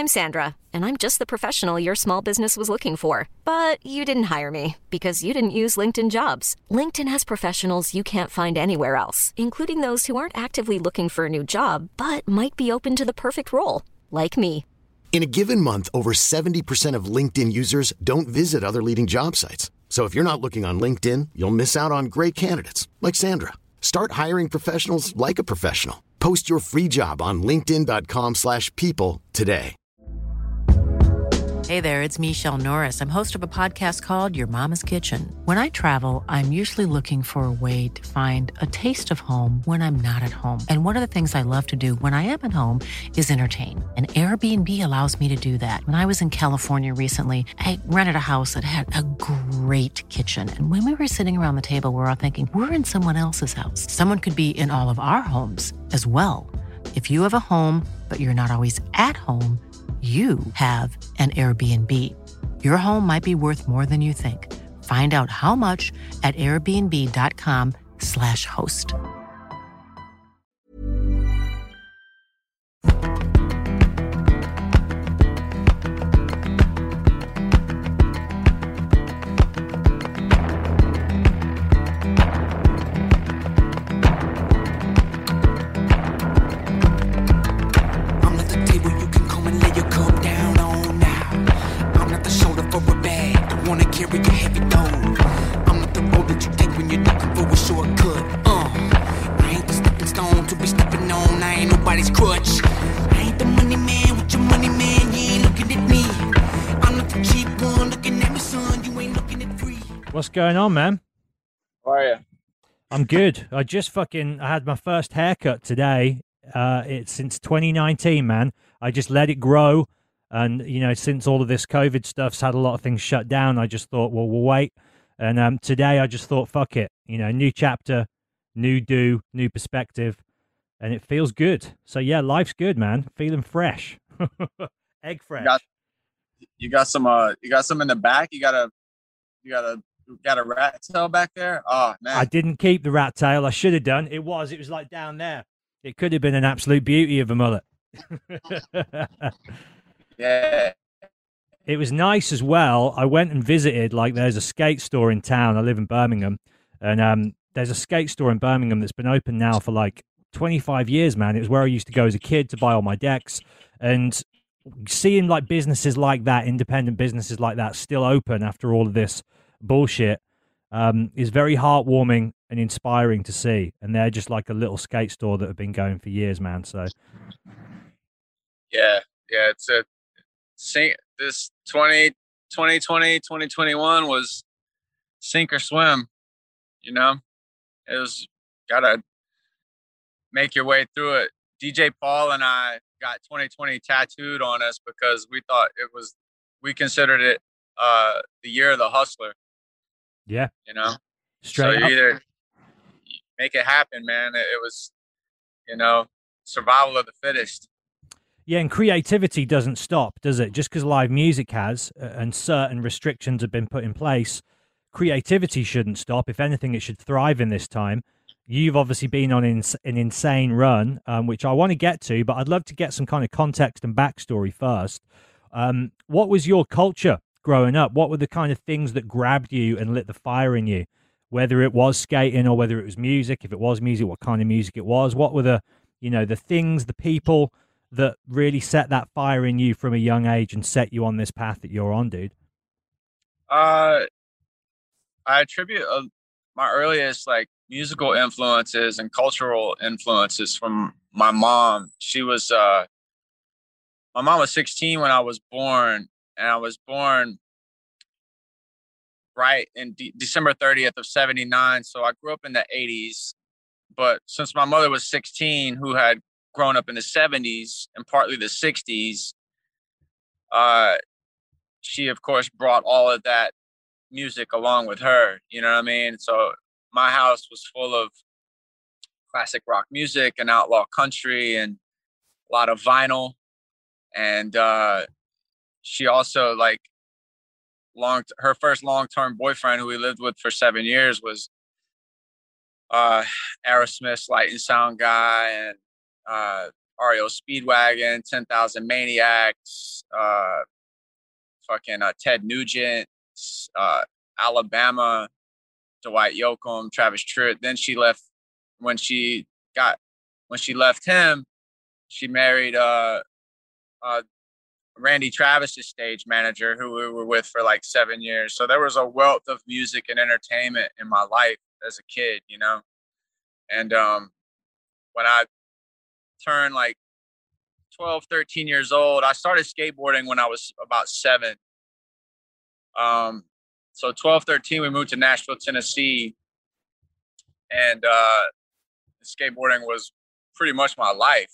I'm Sandra, and I'm just the professional your small business was looking for. But you didn't hire me because you didn't use LinkedIn Jobs. LinkedIn has professionals you can't find anywhere else, including those who aren't actively looking for a new job, but might be open to the perfect role, like me. In a given month, over 70% of LinkedIn users don't visit other leading job sites. So if you're not looking on LinkedIn, you'll miss out on great candidates like Sandra. Start hiring professionals like a professional. Post your free job on linkedin.com/people today. Hey there, it's Michelle Norris. I'm host of a podcast called Your Mama's Kitchen. When I travel, I'm usually looking for a way to find a taste of home when I'm not at home. And one of the things I love to do when I am at home is entertain. And Airbnb allows me to do that. When I was in California recently, I rented a house that had a great kitchen. And when we were sitting around the table, we were all thinking, we're in someone else's house. Someone could be in all of our homes as well. If you have a home, but you're not always at home, you have an Airbnb. Your home might be worth more than you think. Find out how much at airbnb.com/host. What's going on, man? How are you? I'm good. I had my first haircut today. It's since 2019, man. I just let it grow. And, since all of this COVID stuff's had a lot of things shut down, I just thought, well, we'll wait. And today I just thought, fuck it. New chapter, new perspective. And it feels good. So, yeah, life's good, man. Feeling fresh. Egg fresh. You got some in the back? You got a rat tail back there? Oh, man. I didn't keep the rat tail. I should have done. It was like down there. It could have been an absolute beauty of a mullet. Yeah. It was nice as well. I went and visited, there's a skate store in town. I live in Birmingham. And there's a skate store in Birmingham that's been open now for 25 years, man. It was where I used to go as a kid to buy all my decks. And seeing businesses like that, independent businesses like that, still open after all of this bullshit is very heartwarming and inspiring to see. And they're just like a little skate store that have been going for years, man. So yeah, it's this 2020 2021 was sink or swim. It was gotta make your way through it. DJ Paul and I got 2020 tattooed on us because we considered it the year of the hustler. Yeah. Straight so you either make it happen, man. It was, survival of the fittest. Yeah, and creativity doesn't stop, does it? Just because live music has and certain restrictions have been put in place, creativity shouldn't stop. If anything, it should thrive in this time. You've obviously been on an insane run, which I want to get to, but I'd love to get some kind of context and backstory first. What was your culture growing up? What were the kind of things that grabbed you and lit the fire in you? Whether it was skating or whether it was music, if it was music, what kind of music it was? What were the things, the people that really set that fire in you from a young age and set you on this path that you're on, dude? I attribute my earliest musical influences and cultural influences from my mom. My mom was 16 when I was born, and I was born right in December 30th of 79. So I grew up in the 80s, but since my mother was 16, who had grown up in the 70s and partly the 60s, she of course brought all of that music along with her, you know what I mean? So my house was full of classic rock music and outlaw country and a lot of vinyl. And she also her first long-term boyfriend, who we lived with for 7 years, was Aerosmith's Light and Sound guy, and REO Speedwagon, 10,000 Maniacs, Ted Nugent, Alabama, Dwight Yoakam, Travis Tritt. Then she left. When she left him, she married Randy Travis's stage manager, who we were with for like 7 years. So there was a wealth of music and entertainment in my life as a kid, you know. And when I turned like 12, 13 years old, I started skateboarding when I was about 7. So 12, 13, we moved to Nashville, Tennessee, and skateboarding was pretty much my life.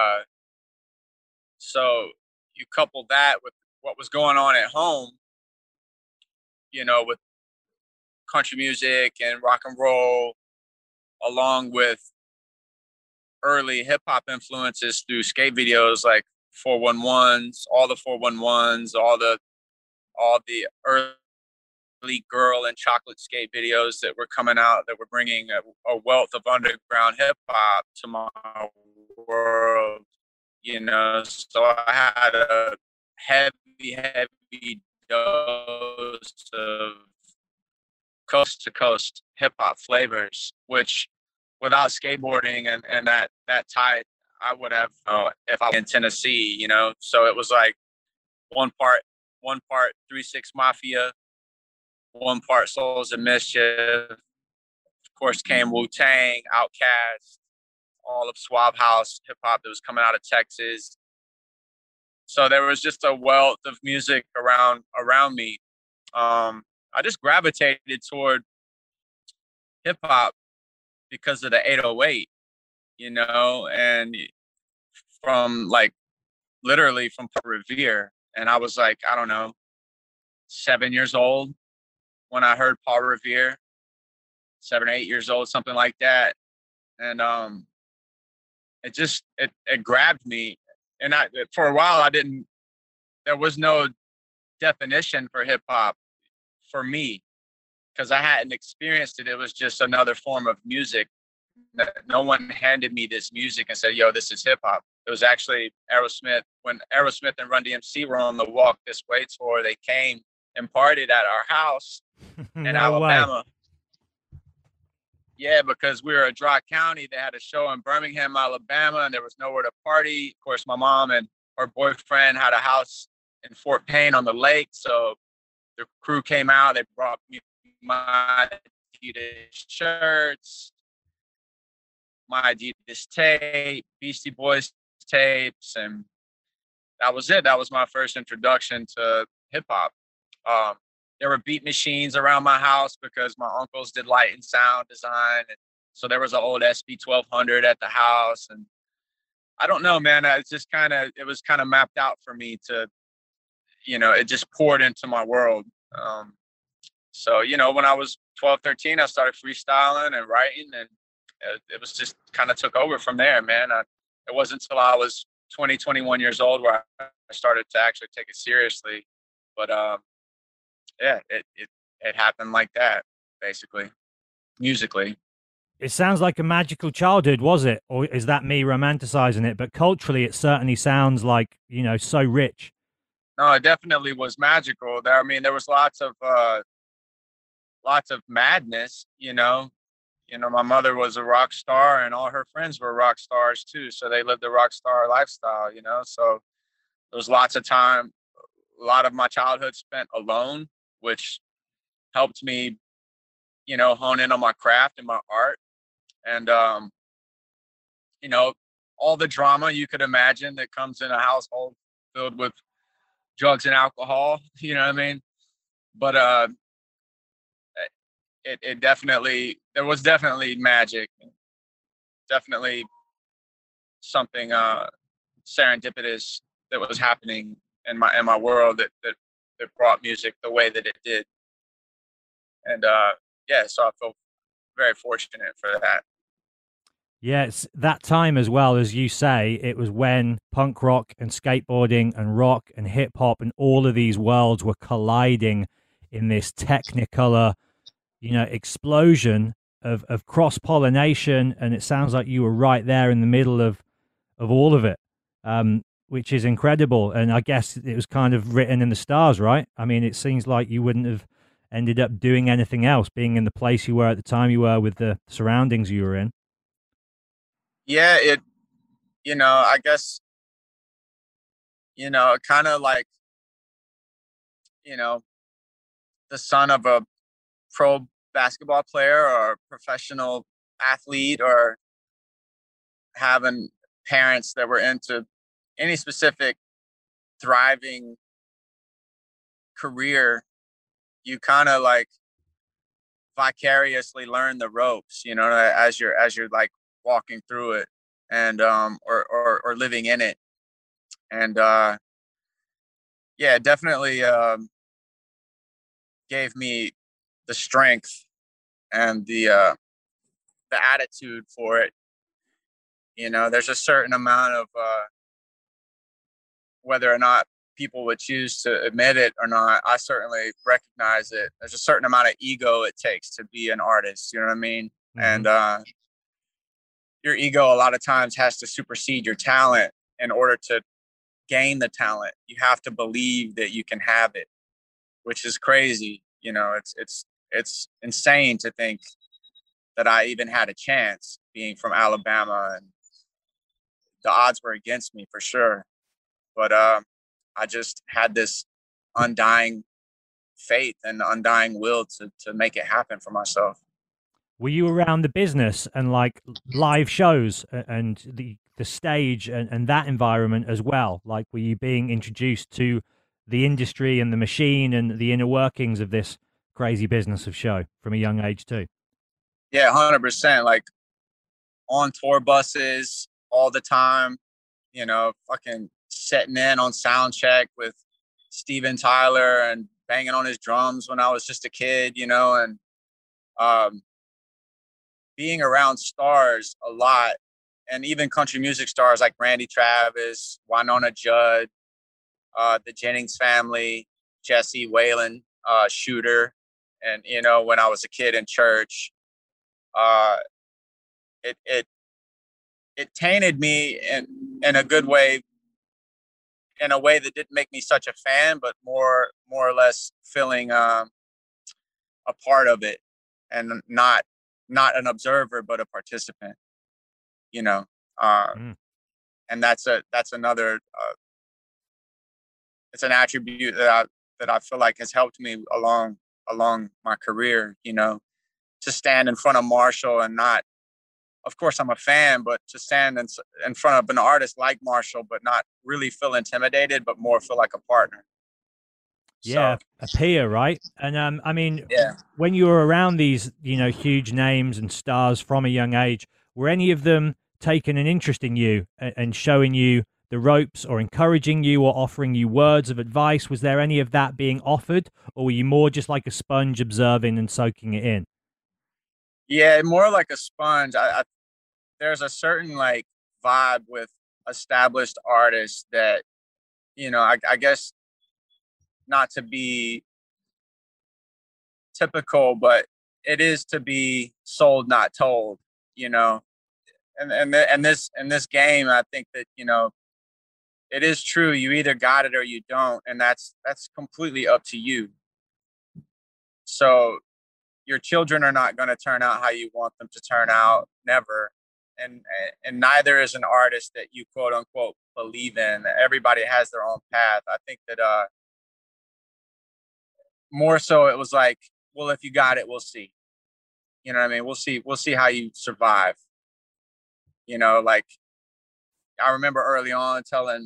So you couple that with what was going on at home, you know, with country music and rock and roll, along with early hip hop influences through skate videos like 411s, all the 411s, all the early girl and chocolate skate videos that were coming out that were bringing a wealth of underground hip hop to my world, you know. So I had a heavy dose of coast to coast hip hop flavors, which without skateboarding and that tie, I would have if I was in Tennessee, you know. So it was like one part 3-6 Mafia, one part Souls of Mischief. Of course, came Wu-Tang, Outkast, all of Swab House hip hop that was coming out of Texas. So there was just a wealth of music around me. I just gravitated toward hip hop because of the 808, you know, and from like literally from Paul Revere. And I was like, I don't know, 7 years old when I heard Paul Revere, 7 or 8 years old, something like that. And it grabbed me. And for a while, there was no definition for hip hop for me because I hadn't experienced it. It was just another form of music. No one handed me this music and said, yo, this is hip hop. It was actually Aerosmith. When Aerosmith and Run DMC were on the Walk This Way tour, they came and partied at our house in Alabama. Yeah, because we were a dry county. They had a show in Birmingham, Alabama, and there was nowhere to party. Of course, my mom and her boyfriend had a house in Fort Payne on the lake. So the crew came out. They brought me my Adidas shirts, my Adidas tape, Beastie Boys tapes, and that was it. That was my first introduction to hip hop. There were beat machines around my house because my uncles did light and sound design. And so there was an old SB 1200 at the house. And I don't know, man, it was kind of mapped out for me to, you know, it just poured into my world. So, you know, when I was 12, 13, I started freestyling and writing, and it was just kind of took over from there, man. It wasn't until I was 20, 21 years old where I started to actually take it seriously. But, yeah, it happened like that, basically, musically. It sounds like a magical childhood, was it? Or is that me romanticizing it? But culturally, it certainly sounds like, you know, so rich. No, it definitely was magical. I mean, there was lots of madness, you know. You know, my mother was a rock star and all her friends were rock stars too. So they lived a rock star lifestyle, you know. So there was lots of time, a lot of my childhood spent alone, which helped me, you know, hone in on my craft and my art. And, you know, all the drama you could imagine that comes in a household filled with drugs and alcohol, you know what I mean? But there was definitely magic, definitely something serendipitous that was happening in my world that brought music the way that it did. And yeah, so I feel very fortunate for that. Yeah, it's that time as well, as you say, it was when punk rock and skateboarding and rock and hip hop and all of these worlds were colliding in this technicolor, you know, explosion of cross-pollination. And it sounds like you were right there in the middle of of all of it, which is incredible. And I guess it was kind of written in the stars, right? I mean, it seems like you wouldn't have ended up doing anything else, being in the place you were at the time you were with the surroundings you were in. Yeah, I guess, kind of like, you know, the son of a pro basketball player or a professional athlete, or having parents that were into any specific thriving career, you kind of like vicariously learn the ropes, as you're like walking through it, and or living in it. And yeah, it definitely gave me the strength and the attitude for it. There's a certain amount of whether or not people would choose to admit it or not, I certainly recognize it. There's a certain amount of ego it takes to be an artist. You know what I mean? Mm-hmm. And your ego a lot of times has to supersede your talent in order to gain the talent. You have to believe that you can have it, which is crazy. It's insane to think that I even had a chance, being from Alabama, and the odds were against me for sure. But I just had this undying faith and undying will to make it happen for myself. Were you around the business and like live shows and the stage and that environment as well? Like, were you being introduced to the industry and the machine and the inner workings of this crazy business of show from a young age too? Yeah, 100%. Like on tour buses all the time, fucking setting in on sound check with Steven Tyler and banging on his drums when I was just a kid, and being around stars a lot, and even country music stars like Randy Travis, Winona Judd, the Jennings family, Jesse Whalen, Shooter. And, when I was a kid in church, it tainted me in a good way, in a way that didn't make me such a fan, but more or less feeling a part of it, and not an observer, but a participant, and that's another, it's an attribute that I feel like has helped me along my career, to stand in front of Marshall and not, of course I'm a fan, but to stand in front of an artist like Marshall, but not really feel intimidated, but more feel like a partner. Yeah, so, a peer, right? And I mean, yeah. When you were around these, huge names and stars from a young age, were any of them taking an interest in you and showing you the ropes, or encouraging you, or offering you words of advice? Was there any of that being offered, or were you more just like a sponge observing and soaking it in? Yeah, more like a sponge. There's a certain like vibe with established artists that, I guess, not to be typical, but it is to be sold, not told, and this game, I think that, it is true. You either got it or you don't. And that's completely up to you. So your children are not going to turn out how you want them to turn out. Never. And neither is an artist that you quote unquote believe in. Everybody has their own path. I think that more so it was like, well, if you got it, we'll see. You know what I mean? We'll see how you survive. Like I remember early on telling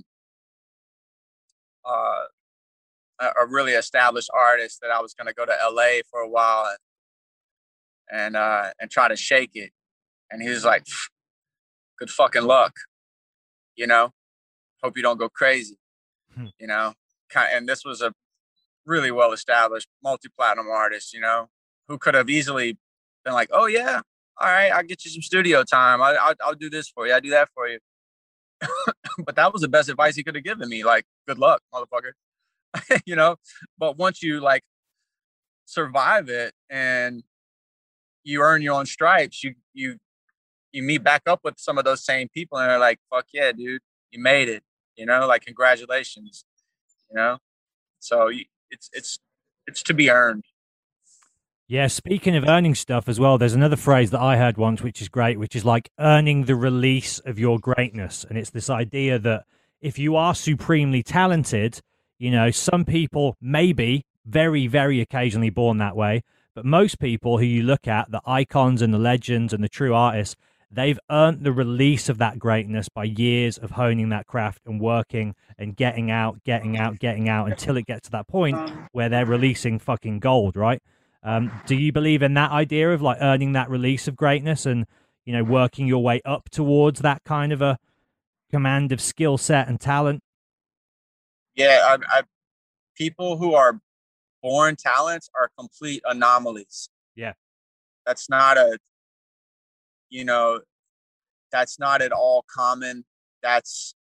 a really established artist that I was going to go to LA for a while and try to shake it. And he was like, good fucking luck, hope you don't go crazy, and this was a really well-established multi-platinum artist, who could have easily been like, oh yeah, all right, I'll get you some studio time. I'll do this for you. I'll do that for you. But that was the best advice he could have given me. Like, good luck, motherfucker. But once you like survive it and you earn your own stripes, you you meet back up with some of those same people and they're like, fuck yeah, dude, you made it, you know, like, congratulations, you know? So it's to be earned. Yeah, speaking of earning stuff as well, there's another phrase that I heard once, which is great, which is like earning the release of your greatness. And it's this idea that if you are supremely talented, you know, some people may be very, very occasionally born that way, but most people who you look at, the icons and the legends and the true artists, they've earned the release of that greatness by years of honing that craft and working and getting out until it gets to that point where they're releasing fucking gold, right? Do you believe in that idea of like earning that release of greatness and, you know, working your way up towards that kind of a command of skill set and talent? Yeah, people who are born talents are complete anomalies. Yeah. That's not a, you know, that's not at all common. That's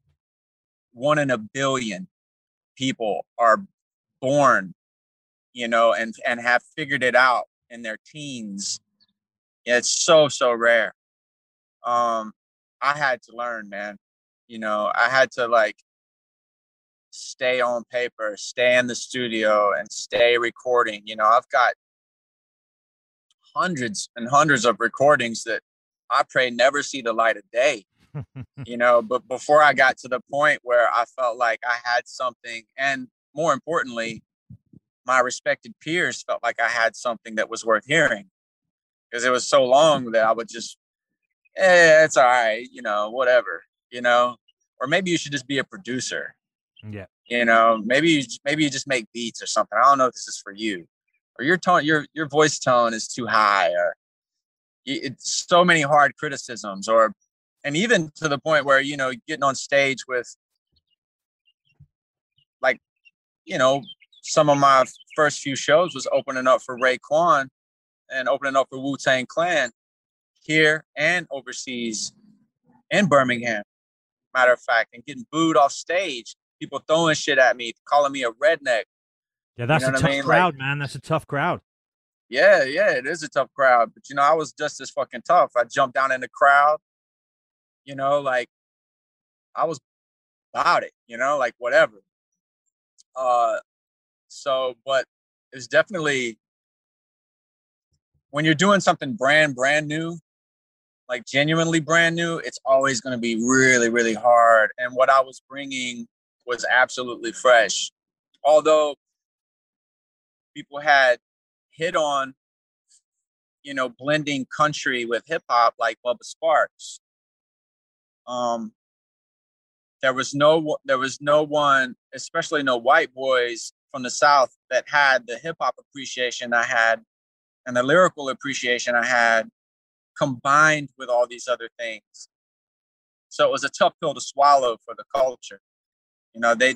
1 in a billion people are born, you know, and have figured it out in their teens. It's so rare. I had to learn, man. You know, I had to like stay on paper, stay in the studio, and stay recording. You know, I've got hundreds and hundreds of recordings that I pray never see the light of day. You know, but before I got to the point where I felt like I had something, and more importantly, my respected peers felt like I had something that was worth hearing, because it was so long that I would just, it's all right, you know, whatever, you know, or maybe you should just be a producer. Yeah. You know, maybe you just make beats or something. I don't know if this is for you, or your tone, your voice tone is too high, or it's so many hard criticisms, and even to the point where, you know, getting on stage with, like, you know, some of my first few shows was opening up for Raekwon and opening up for Wu-Tang Clan here and overseas in Birmingham, matter of fact, and getting booed off stage, people throwing shit at me, calling me a redneck. Yeah, that's, you know, a tough crowd, like, man. That's a tough crowd. Yeah, it is a tough crowd. But, you know, I was just as fucking tough. I jumped down in the crowd, you know, like, I was about it, you know, like, whatever. So, but it's definitely, when you're doing something brand new, like genuinely brand new, it's always going to be really, really hard. And what I was bringing was absolutely fresh. Although people had hit on, you know, blending country with hip hop like Bubba Sparxxx. There was no one, especially no white boys from the South, that had the hip hop appreciation I had and the lyrical appreciation I had, combined with all these other things. So it was a tough pill to swallow for the culture. You know, they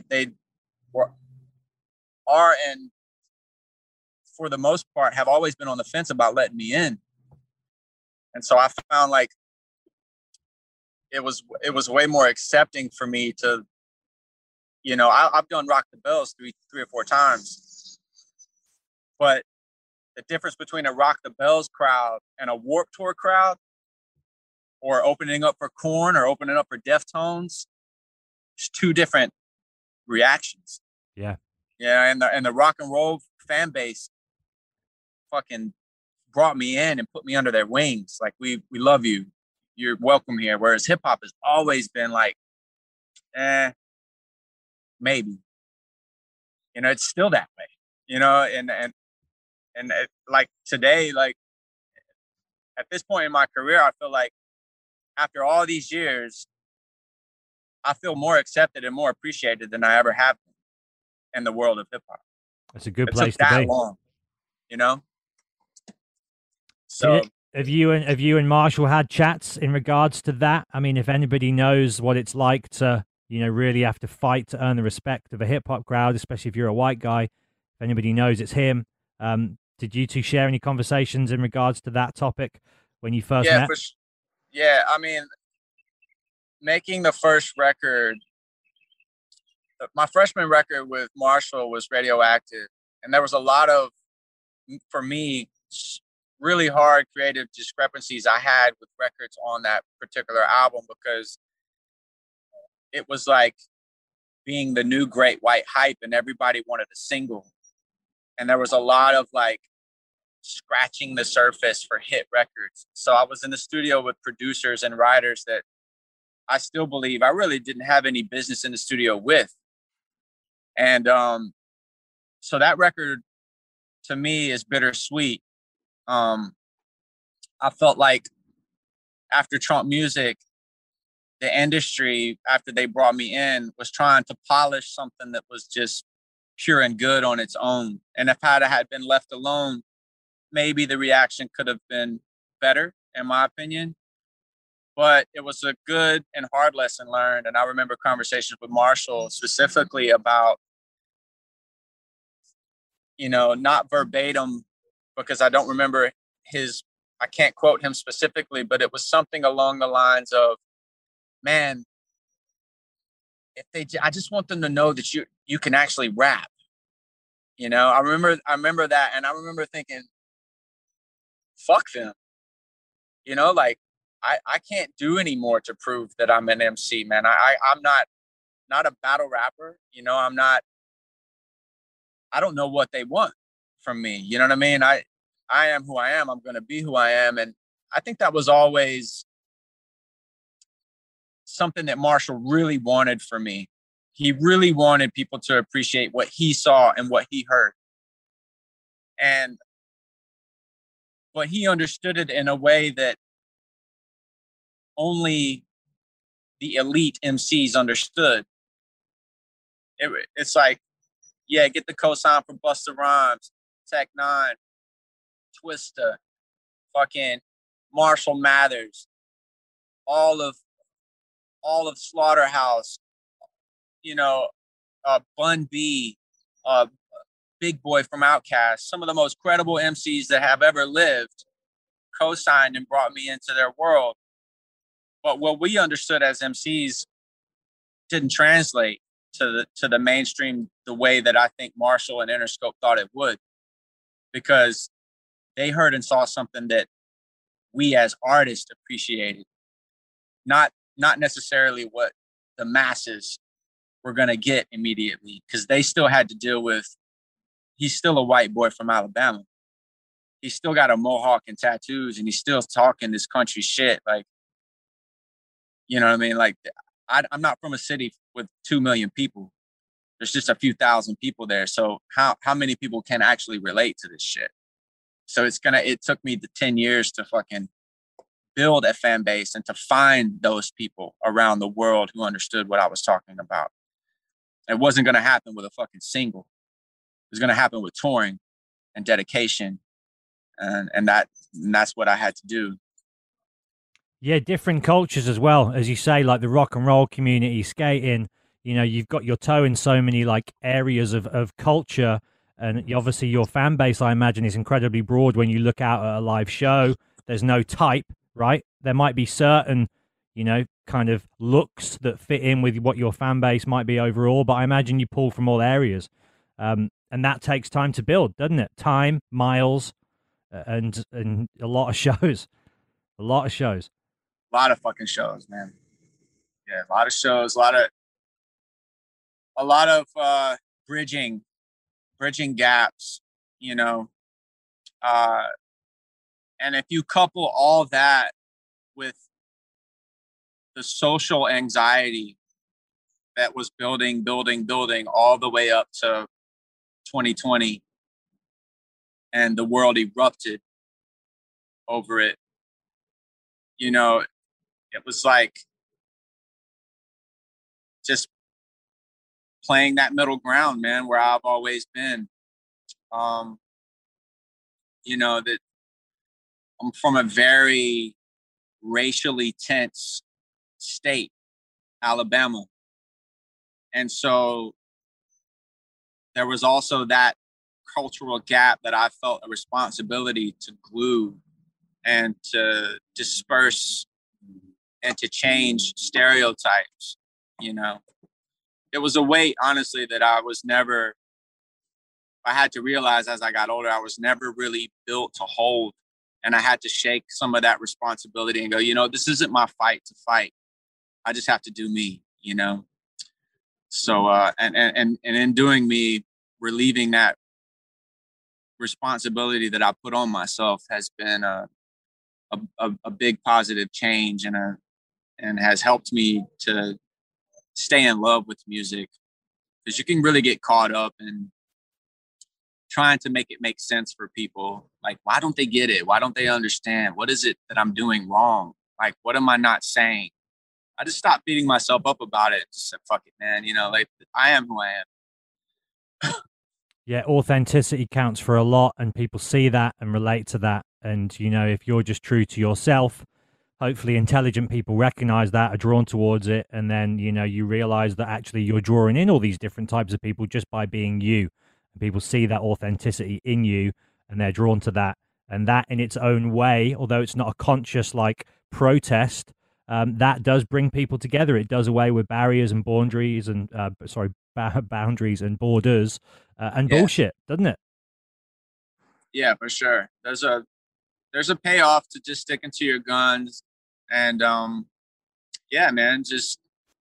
are, and for the most part have always been on the fence about letting me in. And so I found like it was way more accepting for me to, you know, I've done Rock the Bells three or four times, but the difference between a Rock the Bells crowd and a Warped Tour crowd, or opening up for Korn or opening up for Deftones, it's two different reactions. Yeah. Yeah, and the rock and roll fan base fucking brought me in and put me under their wings. Like, we love you. You're welcome here. Whereas hip hop has always been like, maybe. You know, it's still that way. You know, and it, like today, like at this point in my career, I feel like after all these years, I feel more accepted and more appreciated than I ever have been in the world of hip hop. That's a good place to be. That long, you know. So have you and Marshall had chats in regards to that? I mean, if anybody knows what it's like to, you know, really have to fight to earn the respect of a hip hop crowd, especially if you're a white guy, if anybody knows, it's him. Did you two share any conversations in regards to that topic when you first met? Yeah, I mean, making the first record, my freshman record with Marshall was Radioactive. And there was a lot of, for me, really hard creative discrepancies I had with records on that particular album, because it was like being the new great white hype and everybody wanted a single. And there was a lot of like scratching the surface for hit records. So I was in the studio with producers and writers that I still believe I really didn't have any business in the studio with. And so that record to me is bittersweet. I felt like after Trump Music, the industry, after they brought me in, was trying to polish something that was just pure and good on its own. And if I had been left alone, maybe the reaction could have been better, in my opinion. But it was a good and hard lesson learned. And I remember conversations with Marshall specifically about, you know, not verbatim, because I don't remember I can't quote him specifically, but it was something along the lines of, man, I just want them to know that you can actually rap. You know, I remember that, and I remember thinking, fuck them. You know, like I can't do any more to prove that I'm an MC, man. I'm not a battle rapper. You know, I don't know what they want from me. You know what I mean? I am who I am. I'm going to be who I am. And I think that was always something that Marshall really wanted for me. He really wanted people to appreciate what he saw and what he heard. But he understood it in a way that only the elite MCs understood. It's like, yeah, get the cosign from Busta Rhymes, Tech Nine, Twista, fucking Marshall Mathers, all of Slaughterhouse, you know, Bun B, Big Boy from Outkast, some of the most credible MCs that have ever lived, co-signed and brought me into their world. But what we understood as MCs didn't translate to the mainstream the way that I think Marshall and Interscope thought it would, because they heard and saw something that we as artists appreciated, not necessarily what the masses were going to get immediately, because they still had to deal with, he's still a white boy from Alabama. He's still got a mohawk and tattoos, and he's still talking this country shit. Like, you know what I mean? Like, I'm not from a city with 2 million people. There's just a few thousand people there. So how many people can actually relate to this shit? So it took me the 10 years to fucking build a fan base and to find those people around the world who understood what I was talking about. It wasn't going to happen with a fucking single. It was going to happen with touring and dedication. And that's what I had to do. Yeah, different cultures as well, as you say, like the rock and roll community, skating. You know, you've got your toe in so many like areas of culture, and obviously your fan base, I imagine, is incredibly broad. When you look out at a live show, there's no type, right? There might be certain, you know, kind of looks that fit in with what your fan base might be overall, but I imagine you pull from all areas, and that takes time to build, doesn't it? Time, miles, and a lot of shows, a lot of shows. A lot of fucking shows, man. Yeah, a lot of shows, a lot of bridging gaps, you know. And if you couple all that with the social anxiety that was building all the way up to 2020, and the world erupted over it, you know, it was like just playing that middle ground, man, where I've always been. You know, that I'm from a very racially tense state, Alabama. And so there was also that cultural gap that I felt a responsibility to glue and to disperse and to change stereotypes, you know. It was a weight, honestly, that I had to realize as I got older, I was never really built to hold And I had to shake some of that responsibility and go, this isn't my fight to fight. I just have to do me, So, and in doing me, relieving that responsibility that I put on myself has been a big positive change and has helped me to stay in love with music, because you can really get caught up in trying to make it make sense for people. Like, why don't they get it? Why don't they understand? What is it that I'm doing wrong? Like, what am I not saying? I just stopped beating myself up about it. Just said, fuck it, man. Like, I am who I am. Yeah, authenticity counts for a lot, and people see that and relate to that. And, if you're just true to yourself, hopefully intelligent people recognize that, are drawn towards it. And then, you realize that actually you're drawing in all these different types of people just by being you. And people see that authenticity in you and they're drawn to that. And that in its own way, although it's not a conscious protest, that does bring people together. It does away with barriers and boundaries and boundaries and borders and bullshit, doesn't it? Yeah, for sure. There's a payoff to just sticking to your guns, and yeah, man, just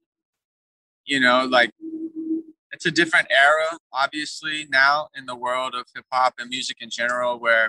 it's a different era, obviously, now in the world of hip hop and music in general, where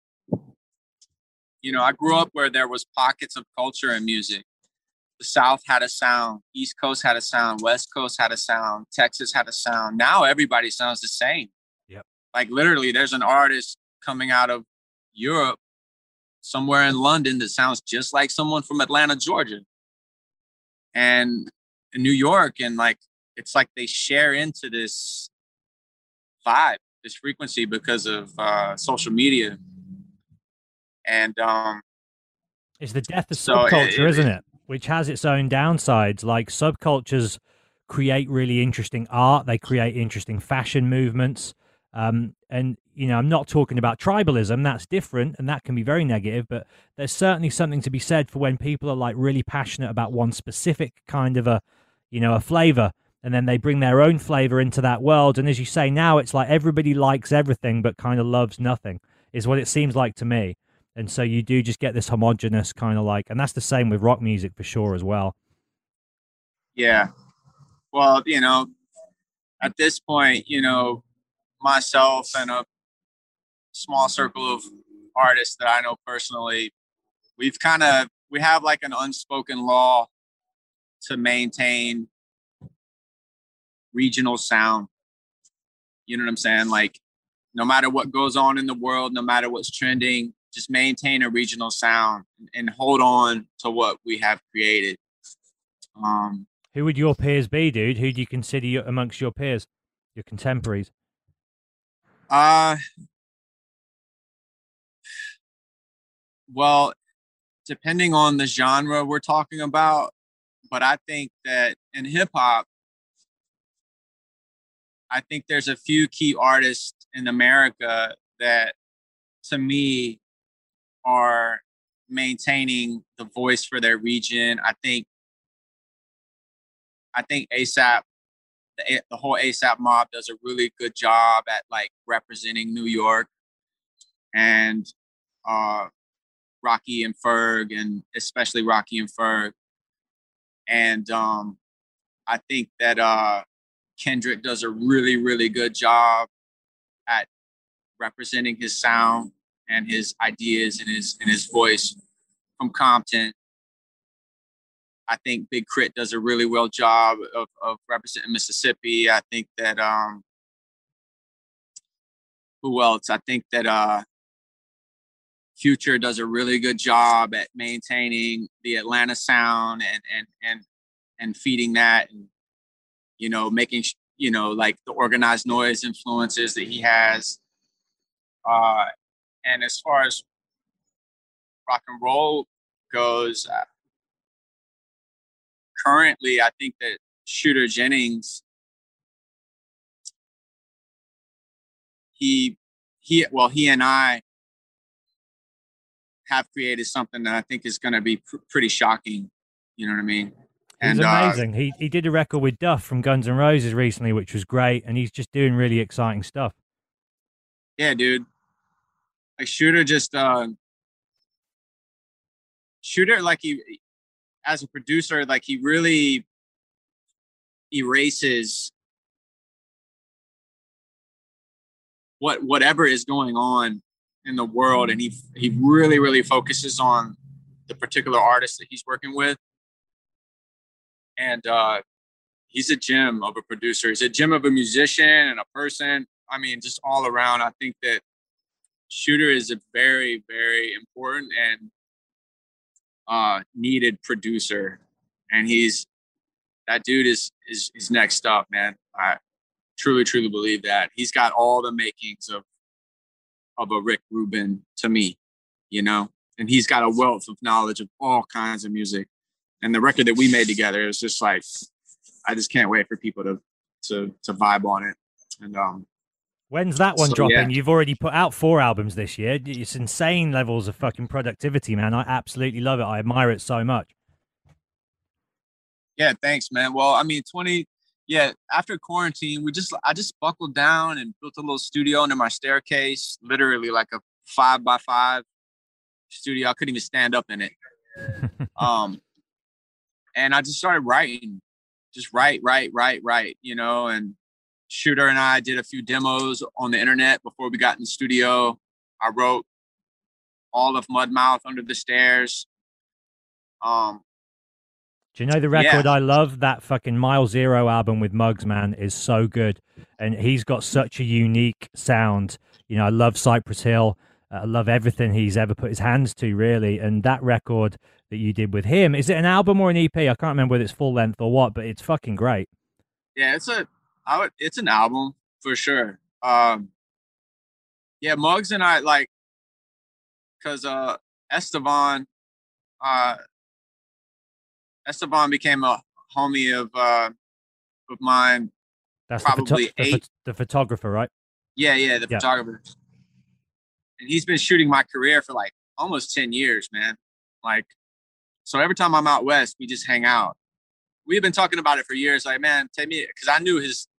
I grew up where there was pockets of culture in music. The South had a sound, East Coast had a sound, West Coast had a sound, Texas had a sound. Now everybody sounds the same. Yep. Like, literally, there's an artist coming out of Europe, somewhere in London, that sounds just like someone from Atlanta, Georgia, and in New York. And it's like they share into this vibe, this frequency, because of social media. And it's the death of subculture, isn't it? Which has its own downsides. Like, subcultures create really interesting art. They create interesting fashion movements. And, I'm not talking about tribalism. That's different, and that can be very negative. But there's certainly something to be said for when people are really passionate about one specific kind of a flavor, and then they bring their own flavor into that world. And as you say, now it's like everybody likes everything but kind of loves nothing, is what it seems like to me. And so you do just get this homogenous kind of and that's the same with rock music for sure as well. Yeah. Well, at this point, myself and a small circle of artists that I know personally, we have an unspoken law to maintain regional sound. You know what I'm saying? Like, no matter what goes on in the world, no matter what's trending, just maintain a regional sound and hold on to what we have created. Who would your peers be, dude? Who do you consider amongst your peers, your contemporaries? Well, depending on the genre we're talking about, but I think that in hip hop, I think there's a few key artists in America that, to me, are maintaining the voice for their region. I think ASAP, the whole ASAP mob, does a really good job at representing New York, and Rocky and Ferg, and especially Rocky and Ferg. And I think that Kendrick does a really, really good job at representing his sound and his ideas and his voice from Compton. I think Big Crit does a really well job of representing Mississippi. I think that who else? I think that Future does a really good job at maintaining the Atlanta sound and feeding that, and making the organized noise influences that he has. And as far as rock and roll goes, currently, I think that Shooter Jennings, he and I have created something that I think is going to be pretty shocking. You know what I mean? He's amazing. He did a record with Duff from Guns N' Roses recently, which was great, and he's just doing really exciting stuff. Yeah, dude. Shooter just Shooter, like as a producer, like he really erases whatever is going on in the world, and he really, really focuses on the particular artist that he's working with. And he's a gem of a producer. He's a gem of a musician and a person. I mean, just all around. I think that Shooter is a very, very important and needed producer, and that dude is next up, man. I truly, truly believe that he's got all the makings of a Rick Rubin to me, you know, and he's got a wealth of knowledge of all kinds of music. And the record that we made together is just like, I just can't wait for people to vibe on it. And when's that one dropping? Yeah. You've already put out 4 albums this year. It's insane levels of fucking productivity, man. I absolutely love it. I admire it so much. Yeah, thanks, man. Well, I mean, after quarantine, I just buckled down and built a little studio under my staircase, literally like a 5x5 studio. I couldn't even stand up in it. And I just started writing, just write, you know, and Shooter and I did a few demos on the internet before we got in the studio. I wrote all of Mudmouth, Under the Stairs. Do you know the record I love? That fucking Mile Zero album with Muggs, man, is so good. And he's got such a unique sound. You know, I love Cypress Hill. I love everything he's ever put his hands to, really. And that record that you did with him, is it an album or an EP? I can't remember whether it's full length or what, but it's fucking great. Yeah, it's an album for sure. Yeah, Muggs and I, like, because Esteban became a homie of mine. That's probably the photographer, right? Yeah, the photographer. And he's been shooting my career for like almost 10 years, man. Like, so every time I'm out west, we just hang out. We've been talking about it for years. Like, man, take me, because I knew his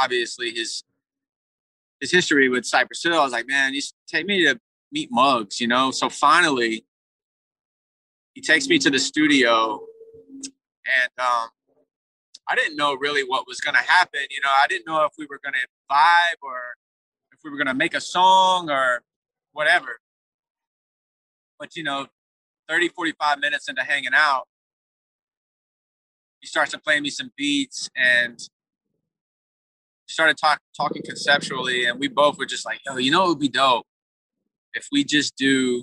history with Cypress Hill. I was like, man, you take me to meet Muggs, you know? So finally, he takes me to the studio, and I didn't know really what was going to happen. You know, I didn't know if we were going to vibe or if we were going to make a song or whatever. But, you know, 30, 45 minutes into hanging out, he starts to play me some beats and started talking conceptually. And we both were just like, yo, you know, it would be dope if we just do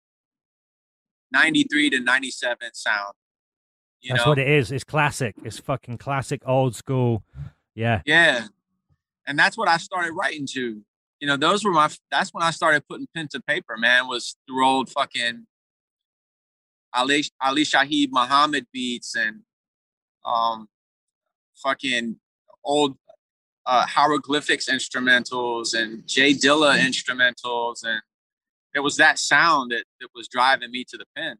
93 to 97 sound. That's what it is. It's classic. It's fucking classic, old school. Yeah. Yeah. And that's what I started writing to. You know, that's when I started putting pen to paper, man, was through old fucking Ali Shaheed Muhammad beats and fucking old hieroglyphics instrumentals and Jay Dilla instrumentals. And it was that sound that was driving me to the pen.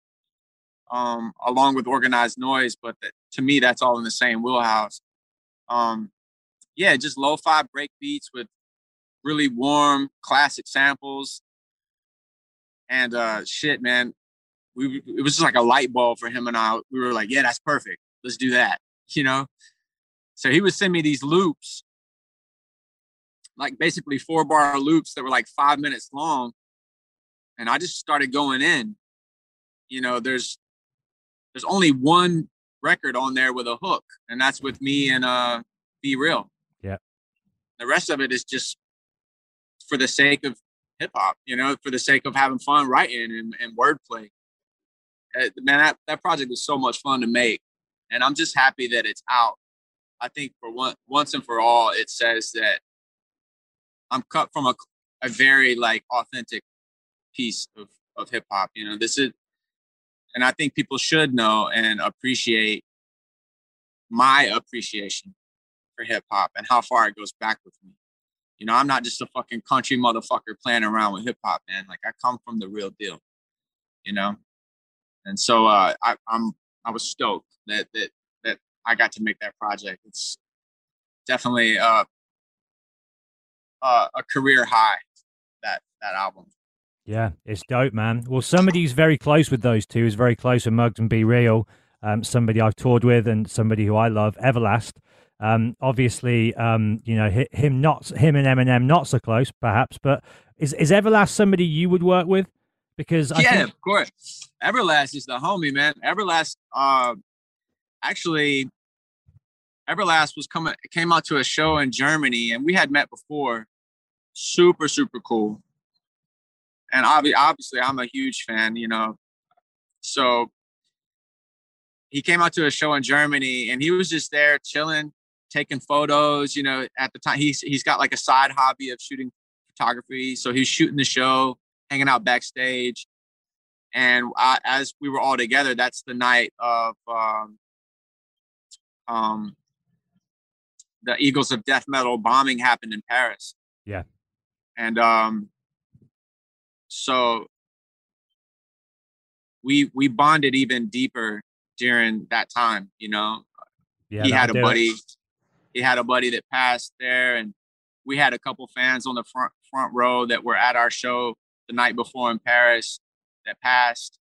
Along with Organized Noise, but to me, that's all in the same wheelhouse. Yeah, just lo-fi break beats with really warm classic samples. And shit, man, it was just like a light bulb for him and I. We were like, yeah, that's perfect. Let's do that, you know? So he would send me these loops, like basically 4-bar loops that were like 5 minutes long. And I just started going in. You know, there's only one record on there with a hook, and that's with me and Be Real. Yeah. The rest of it is just for the sake of hip hop, you know, for the sake of having fun writing and wordplay. Man, that project was so much fun to make, and I'm just happy that it's out. I think for once and for all, it says that I'm cut from a very like authentic piece of hip hop. You know, this is. And I think people should know and appreciate my appreciation for hip hop and how far it goes back with me. You know, I'm not just a fucking country motherfucker playing around with hip hop, man. Like, I come from the real deal, you know? And so I was stoked that I got to make that project. It's definitely a career high, that album. Yeah, it's dope, man. Well, somebody who's very close with those two is very close with Muggs and Be Real. Somebody I've toured with and somebody who I love, Everlast. Obviously, you know, him and Eminem not so close, perhaps. But is Everlast somebody you would work with? Because I think... of course, Everlast is the homie, man. Everlast, actually, Everlast came out to a show in Germany, and we had met before. Super, super cool. And obviously, I'm a huge fan, you know. So he came out to a show in Germany, and he was just there chilling, taking photos. You know, at the time, he's got like a side hobby of shooting photography. So he was shooting the show, hanging out backstage. And as we were all together, that's the night of the Eagles of Death Metal bombing happened in Paris. Yeah. And so we bonded even deeper during that time, you know. Yeah, he had a buddy that passed there, and we had a couple fans on the front row that were at our show the night before in Paris that passed.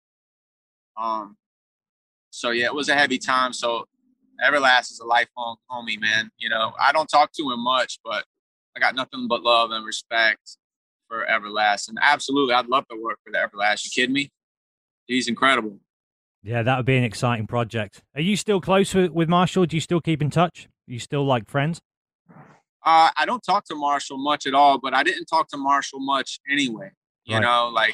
So yeah, it was a heavy time. So Everlast is a lifelong homie, man. You know, I don't talk to him much, but I got nothing but love and respect for Everlast. And absolutely, I'd love to work with Everlast. You kidding me? He's incredible. Yeah, that would be an exciting project. Are you still close with Marshall? Do you still keep in touch? Are you still like friends? I don't talk to Marshall much at all, but I didn't talk to Marshall much anyway. You know, like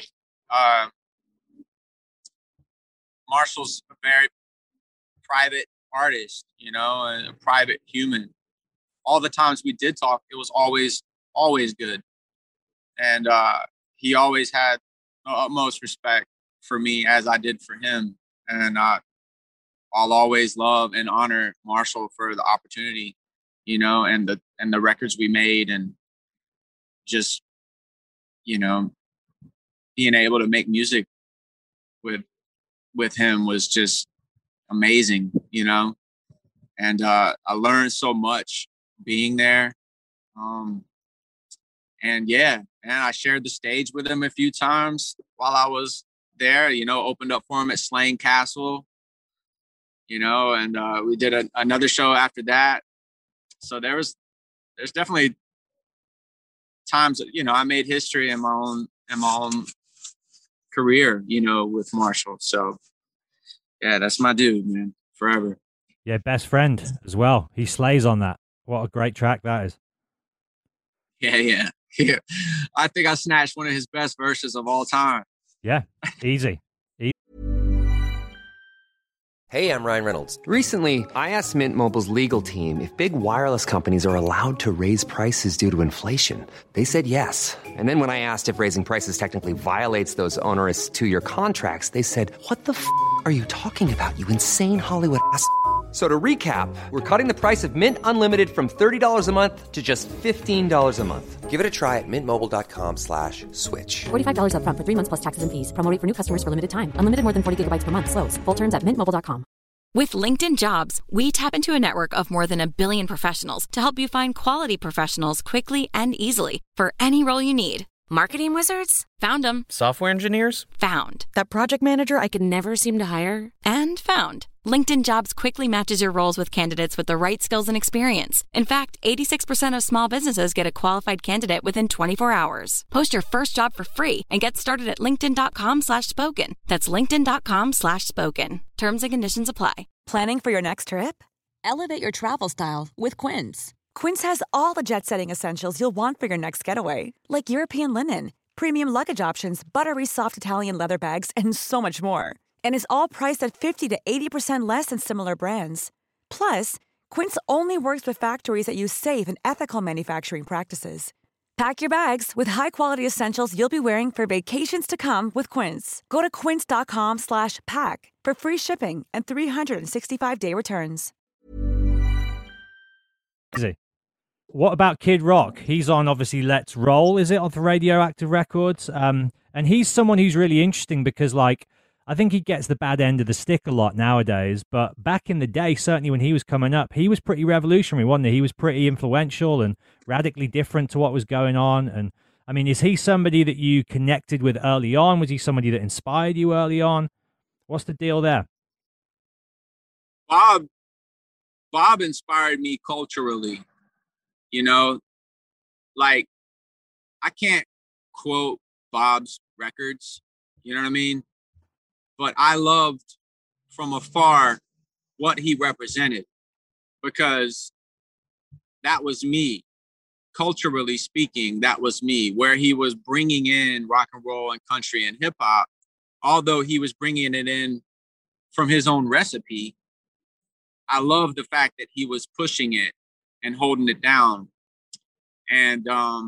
Marshall's a very private artist, you know, and a private human. All the times we did talk, it was always good. And he always had the utmost respect for me as I did for him. And I'll always love and honor Marshall for the opportunity, you know, and the records we made, and just, you know, being able to make music with him was just amazing, you know. And I learned so much being there. And yeah, and I shared the stage with him a few times while I was there, you know, opened up for him at Slane Castle, you know, and we did another show after that. So there's definitely times that, you know, I made history in my own career, you know, with Marshall. So yeah, that's my dude, man, forever. Yeah, best friend as well. He slays on that. What a great track that is. Yeah. I think I snatched one of his best verses of all time. Yeah, easy. Hey, I'm Ryan Reynolds. Recently, I asked Mint Mobile's legal team if big wireless companies are allowed to raise prices due to inflation. They said yes. And then when I asked if raising prices technically violates those onerous 2-year contracts, they said, "What the f*** are you talking about, you insane Hollywood ass?" So to recap, we're cutting the price of Mint Unlimited from $30 a month to just $15 a month. Give it a try at mintmobile.com/switch. $45 up front for 3 months plus taxes and fees. Promo rate for new customers for limited time. Unlimited more than 40 gigabytes per month. Slows full terms at mintmobile.com. With LinkedIn Jobs, we tap into a network of more than 1 billion professionals to help you find quality professionals quickly and easily for any role you need. Marketing wizards? Found them. Software engineers? Found. That project manager I could never seem to hire? And found. LinkedIn Jobs quickly matches your roles with candidates with the right skills and experience. In fact, 86% of small businesses get a qualified candidate within 24 hours. Post your first job for free and get started at linkedin.com/spoken. That's linkedin.com/spoken. Terms and conditions apply. Planning for your next trip? Elevate your travel style with Quince. Quince has all the jet-setting essentials you'll want for your next getaway, like European linen, premium luggage options, buttery soft Italian leather bags, and so much more. And is all priced at 50 to 80% less than similar brands. Plus, Quince only works with factories that use safe and ethical manufacturing practices. Pack your bags with high-quality essentials you'll be wearing for vacations to come with Quince. Go to quince.com/pack for free shipping and 365-day returns. Easy. What about Kid Rock? He's on, obviously, Let's Roll, is it, off Radioactive Records? And he's someone who's really interesting because, like, I think he gets the bad end of the stick a lot nowadays, but back in the day, certainly when he was coming up, he was pretty revolutionary, wasn't he? He was pretty influential and radically different to what was going on. And I mean, is he somebody that you connected with early on? Was he somebody that inspired you early on? What's the deal there? Bob inspired me culturally, you know, like I can't quote Bob's records, you know what I mean? But I loved from afar what he represented because that was me. Culturally speaking, that was me, where he was bringing in rock and roll and country and hip hop, although he was bringing it in from his own recipe. I love the fact that he was pushing it and holding it down. And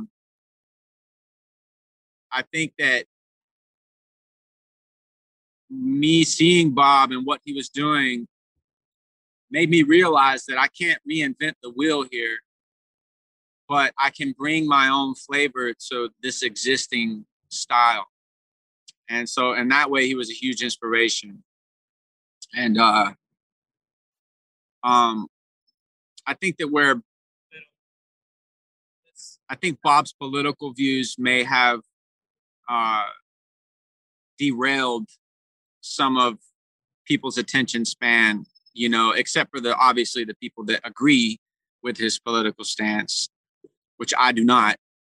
I think that me seeing Bob and what he was doing made me realize that I can't reinvent the wheel here, but I can bring my own flavor to this existing style. And so, in that way, he was a huge inspiration. And I think that I think Bob's political views may have derailed some of people's attention span, you know, except for obviously the people that agree with his political stance, which I do not.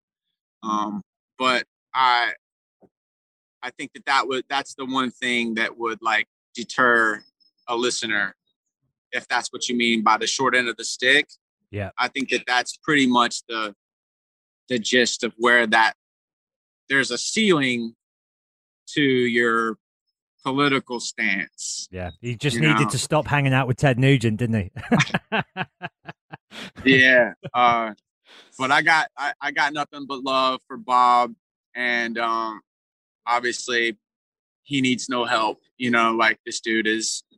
But I think that's the one thing that would like deter a listener, if that's what you mean by the short end of the stick. Yeah. I think that that's pretty much the gist of where there's a ceiling to your political stance. Yeah. He just needed to stop hanging out with Ted Nugent, didn't he? Yeah. But I got nothing but love for Bob, and obviously he needs no help, you know, like this dude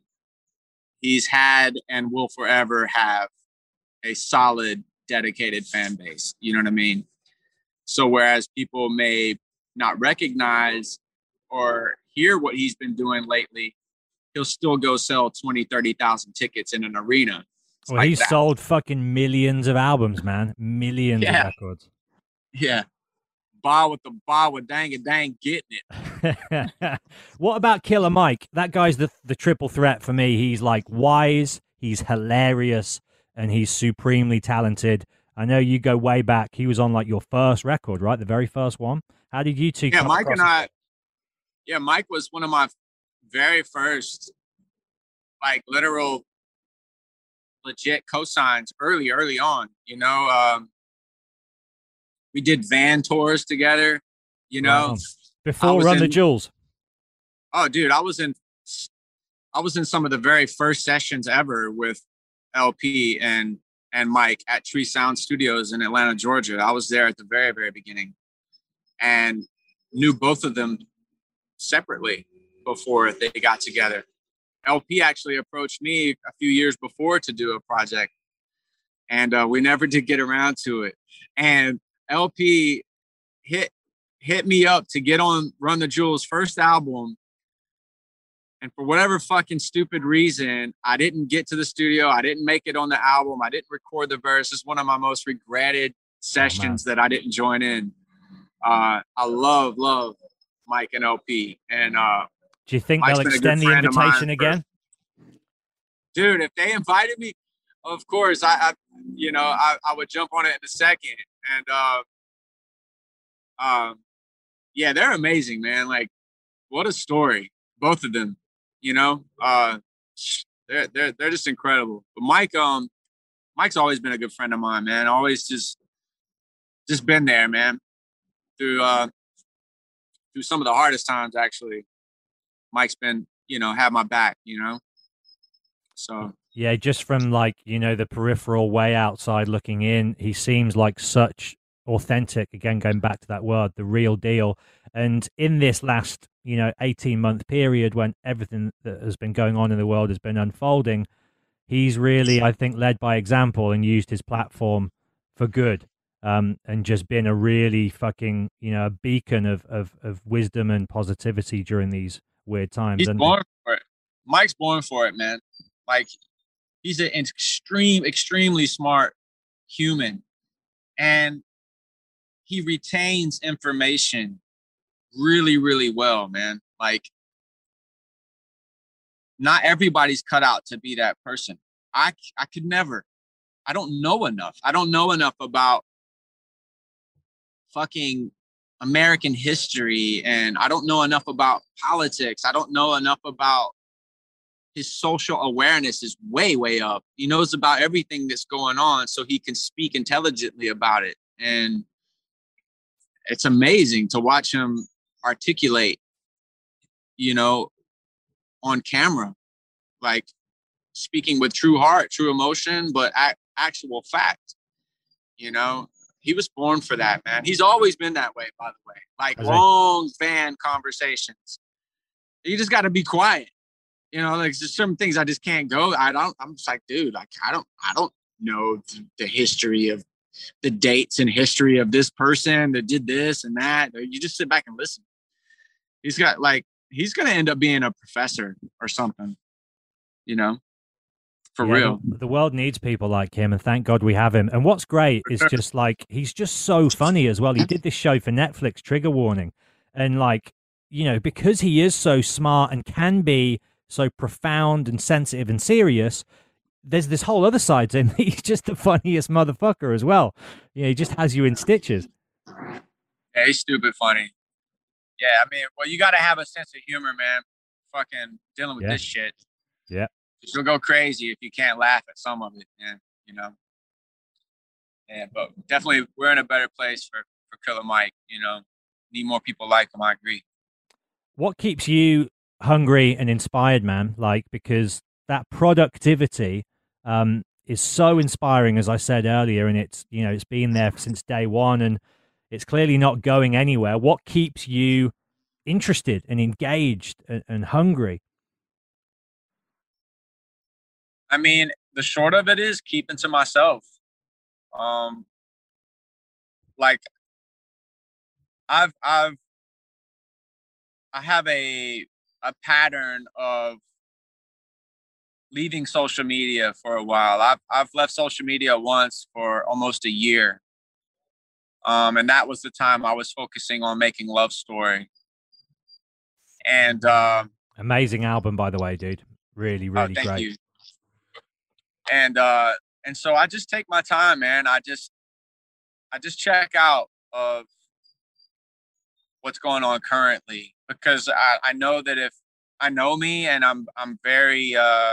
he's had and will forever have a solid, dedicated fan base. You know what I mean? So whereas people may not recognize or hear what he's been doing lately, he'll still go sell 20, 30,000 tickets in an arena. Well, he's sold fucking millions of albums, man. Millions of records. Yeah. Bar with dang and dang getting it. What about Killer Mike? That guy's the triple threat for me. He's like wise, he's hilarious, and he's supremely talented. I know you go way back. He was on like your first record, right? The very first one. How did you two? Yeah, Mike and I. Yeah, Mike was one of my very first, like literal, legit cosigns early on. You know, we did van tours together. You know, before Run the Jewels. Oh, dude, I was in some of the very first sessions ever with LP and Mike at Tree Sound Studios in Atlanta, Georgia. I was there at the very, very beginning and knew both of them separately before they got together. LP actually approached me a few years before to do a project, and we never did get around to it. And LP hit me up to get on Run the Jewels' first album. And for whatever fucking stupid reason, I didn't get to the studio. I didn't make it on the album. I didn't record the verse. It's one of my most regretted sessions that I didn't join in. I love Mike and LP. And do you think they'll extend the invitation again? Dude, if they invited me, of course, I would jump on it in a second. And yeah, they're amazing, man. Like, what a story, both of them. You know, they're just incredible. But Mike's always been a good friend of mine, man. Always just been there, man. Through some of the hardest times, actually. Mike's been, had my back, So yeah, just from like, the peripheral way outside looking in, he seems like such authentic, again, going back to that word, the real deal. And in this last, 18-month period when everything that has been going on in the world has been unfolding, he's really, I think, led by example and used his platform for good, and just been a really fucking, a beacon of wisdom and positivity during these weird times. He's born for it. Mike's born for it, man. Like, he's an extremely smart human. And he retains information really, really well, man. Like, not everybody's cut out to be that person. I could never. I don't know enough. I don't know enough about fucking American history, and I don't know enough about politics. I don't know enough about his social awareness is way, way up. He knows about everything that's going on, so he can speak intelligently about it. And it's amazing to watch him articulate, you know, on camera, like speaking with true heart, true emotion, but actual fact. You know, he was born for that, man. He's always been that way, by the way. Like long fan conversations. You just got to be quiet. You know, like there's some things I just can't go. I'm just like, dude, like I don't know the history of the dates and history of this person that did this and that. You just sit back and listen. He's going to end up being a professor or something, you know, for real. The world needs people like him, and thank God we have him. And what's great is just like, he's just so funny as well. He did this show for Netflix, Trigger Warning. And like, you know, because he is so smart and can be so profound and sensitive and serious, there's this whole other side to him. He's just the funniest motherfucker as well. You know, he just has you in stitches. Yeah, he's stupid funny. Yeah, I mean, well, you got to have a sense of humor, man. Fucking dealing with this shit. Yeah. You'll go crazy if you can't laugh at some of it, man. You know? Yeah, but definitely we're in a better place for Killer Mike, you know? Need more people like him, I agree. What keeps you hungry and inspired, man? Like, because that productivity is so inspiring, as I said earlier, and it's, you know, it's been there since day one, and it's clearly not going anywhere. What keeps you interested and engaged and hungry? I mean, the short of it is keeping to myself. Like I have a pattern of leaving social media for a while. I've left social media once for almost a year. And that was the time I was focusing on making Love Story. And amazing album, by the way, dude. Really, really thank great. You. And so I just take my time, man. I just check out of what's going on currently, because I know that if I know me, and I'm very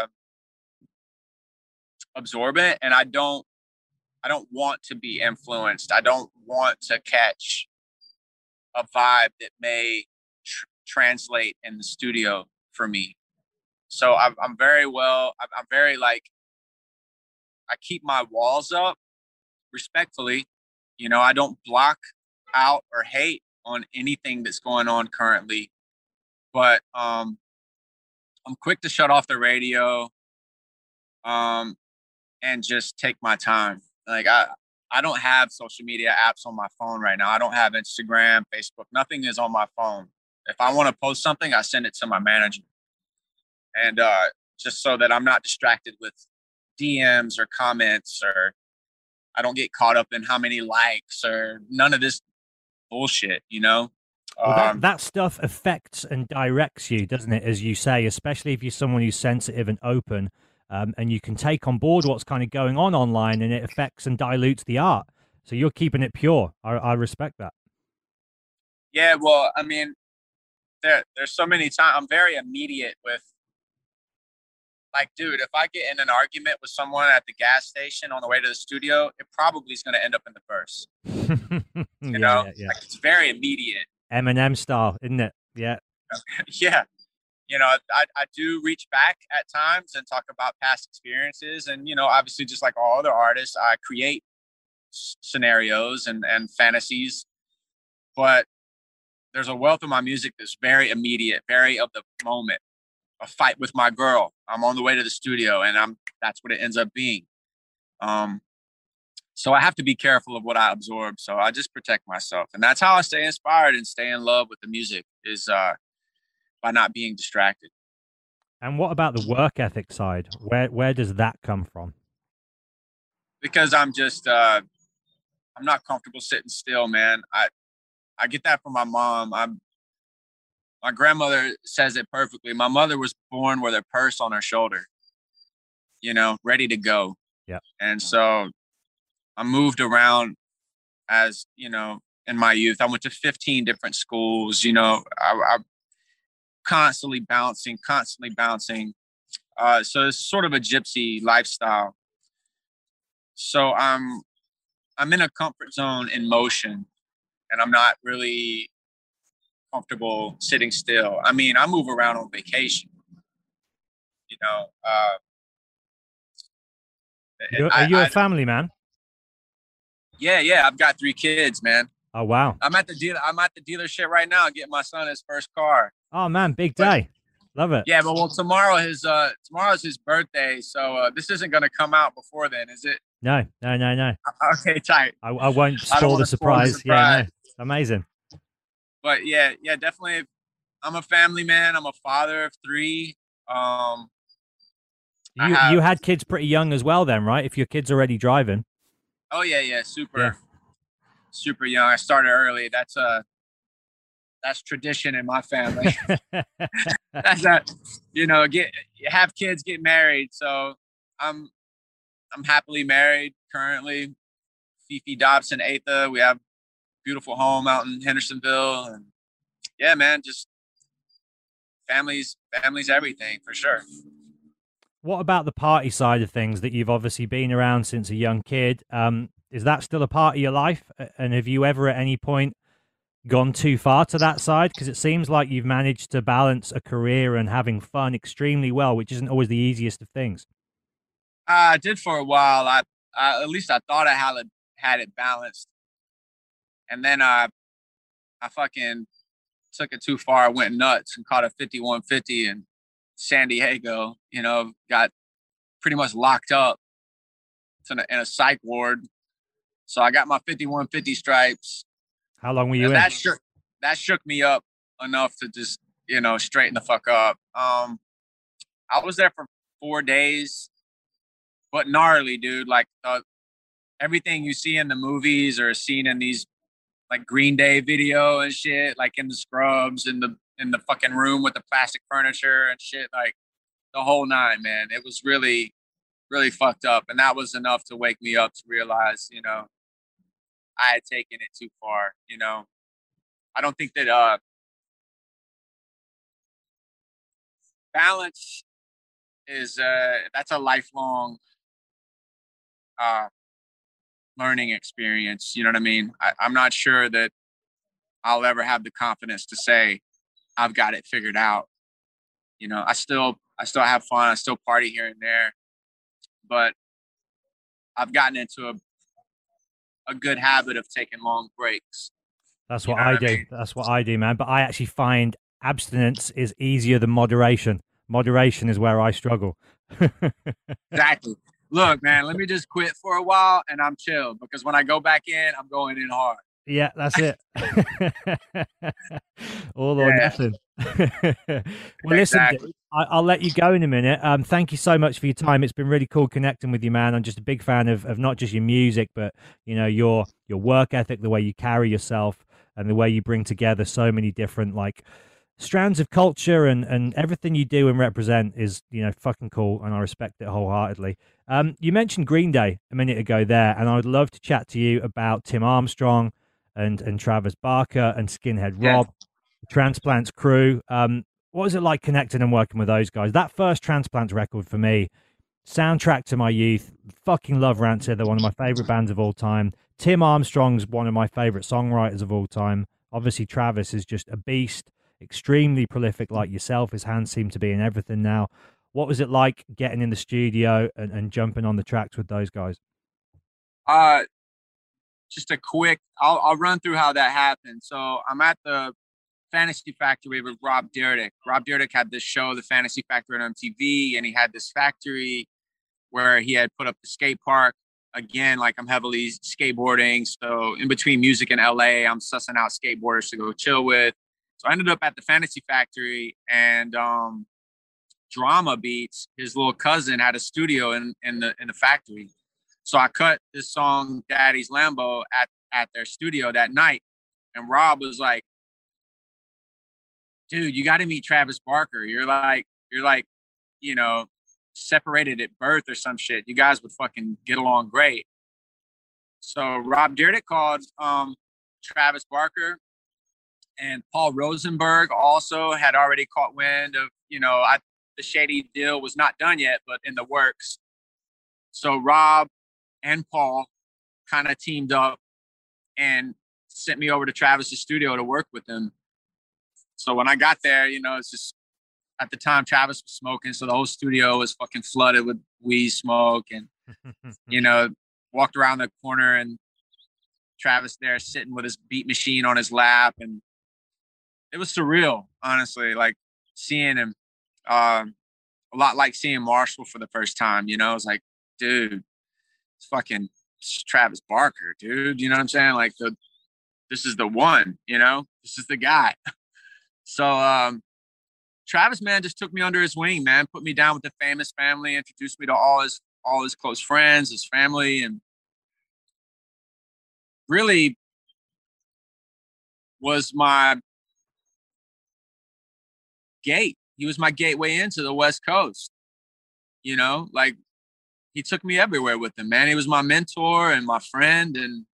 absorbent, and I don't want to be influenced. I don't want to catch a vibe that may translate in the studio for me. So I'm very like, I keep my walls up respectfully. You know, I don't block out or hate on anything that's going on currently, but I'm quick to shut off the radio and just take my time. Like I don't have social media apps on my phone right now. I don't have Instagram, Facebook. Nothing is on my phone. If I want to post something, I send it to my manager. And just so that I'm not distracted with DMs or comments, or I don't get caught up in how many likes or none of this bullshit, you know? Well, that stuff affects and directs you, doesn't it? As you say, especially if you're someone who's sensitive and open, and you can take on board what's kind of going on online, and it affects and dilutes the art. So you're keeping it pure. I respect that. Yeah, well, I mean, there's so many times I'm very immediate with, like, dude, if I get in an argument with someone at the gas station on the way to the studio, it probably is going to end up in the verse. You know? Yeah. Like, it's very immediate. Eminem style, isn't it? Yeah. Yeah. You know, I do reach back at times and talk about past experiences. And, you know, obviously, just like all other artists, I create scenarios and fantasies. But there's a wealth of my music that's very immediate, very of the moment. A fight with my girl. I'm on the way to the studio, and that's what it ends up being. So I have to be careful of what I absorb. So I just protect myself. And that's how I stay inspired and stay in love with the music, is by not being distracted. And what about the work ethic side? Where does that come from? Because I'm just I'm not comfortable sitting still, man. I get that from my mom. My grandmother says it perfectly. My mother was born with a purse on her shoulder, ready to go. Yeah. And so I moved around as, in my youth. I went to 15 different schools, I constantly bouncing. So it's sort of a gypsy lifestyle. So I'm in a comfort zone in motion, and I'm not really comfortable sitting still. I mean, I move around on vacation, you know. Are you a family man? Yeah. I've got 3 kids, man. Oh wow. I'm at the dealership right now getting my son his first car. Oh man, big day. Love it. Yeah, but tomorrow's his birthday, so this isn't going to come out before then, is it? No. Okay, tight. I won't spoil the surprise. Yeah, no. Amazing. But yeah, definitely. I'm a family man. I'm a father of 3. You had kids pretty young as well, then, right? If your kid's already driving. Oh yeah, super young. I started early. That's tradition in my family. That's that. Have kids, get married. So I'm happily married currently. Fifi Dobson, Atha. We have a beautiful home out in Hendersonville, and yeah, man, just family's everything for sure. What about the party side of things that you've obviously been around since a young kid? Is that still a part of your life? And have you ever at any point gone too far to that side? Because it seems like you've managed to balance a career and having fun extremely well, which isn't always the easiest of things. I did for a while. I at least I thought I had it balanced. And then I fucking took it too far. I went nuts and caught a 5150 in San Diego, got pretty much locked up in a psych ward. So I got my 5150 stripes. How long were you in? That shook me up enough to just, straighten the fuck up. I was there for 4 days, but gnarly, dude. Like everything you see in the movies or seen in these like Green Day video and shit, like in the scrubs, in the fucking room with the plastic furniture and shit, like the whole 9, man. It was really, really fucked up. And that was enough to wake me up to realize, I had taken it too far. I don't think that balance is that's a lifelong learning experience. You know what I mean? I'm not sure that I'll ever have the confidence to say I've got it figured out. I still have fun. I still party here and there, but I've gotten into a good habit of taking long breaks. That's what I do. I mean? That's what I do, man. But I actually find abstinence is easier than moderation. Moderation is where I struggle. Exactly. Look, man, let me just quit for a while and I'm chill, because when I go back in, I'm going in hard. Yeah, that's it. All or nothing. Well, listen, exactly. I'll let you go in a minute. Thank you so much for your time. It's been really cool connecting with you, man. I'm just a big fan of not just your music, but your work ethic, the way you carry yourself, and the way you bring together so many different strands of culture, and everything you do and represent is fucking cool, and I respect it wholeheartedly. You mentioned Green Day a minute ago there, and I would love to chat to you about Tim Armstrong and Travis Barker and Skinhead Rob, Transplants crew. What was it like connecting and working with those guys? That first Transplants record for me, soundtrack to my youth. Fucking love Rancid. They're one of my favorite bands of all time. Tim Armstrong's one of my favorite songwriters of all time. Obviously, Travis is just a beast, extremely prolific like yourself. His hands seem to be in everything now. What was it like getting in the studio and jumping on the tracks with those guys? Just a quick, I'll run through how that happened. So I'm at the Fantasy Factory with Rob Dyrdek. Rob Dyrdek had this show, the Fantasy Factory on MTV, and he had this factory where he had put up the skate park. Again, like I'm heavily skateboarding. So in between music and LA, I'm sussing out skateboarders to go chill with. So I ended up at the Fantasy Factory, and Drama Beats, his little cousin, had a studio in the factory. So I cut this song, Daddy's Lambo, at their studio that night. And Rob was like, dude, you got to meet Travis Barker. You're like, you know, separated at birth or some shit. You guys would fucking get along great. So Rob Dyrdek called Travis Barker, and Paul Rosenberg also had already caught wind of, you know, the Shady deal was not done yet, but in the works. So Rob and Paul kind of teamed up and sent me over to Travis's studio to work with him. So when I got there, you know, it's just, at the time Travis was smoking, so the whole studio was fucking flooded with weed smoke, and you know, walked around the corner and Travis there sitting with his beat machine on his lap, and it was surreal, honestly, like seeing him, a lot like seeing Marshall for the first time. You know, it's like, dude, it's fucking Travis Barker, dude. You know what I'm saying? Like, this is the one. You know, this is the guy. So Travis, man, just took me under his wing, man, put me down with the Famous family, introduced me to all his close friends, his family, and really was my gate. He was my gateway into the West Coast. You know, like, he took me everywhere with him, man. He was my mentor and my friend, and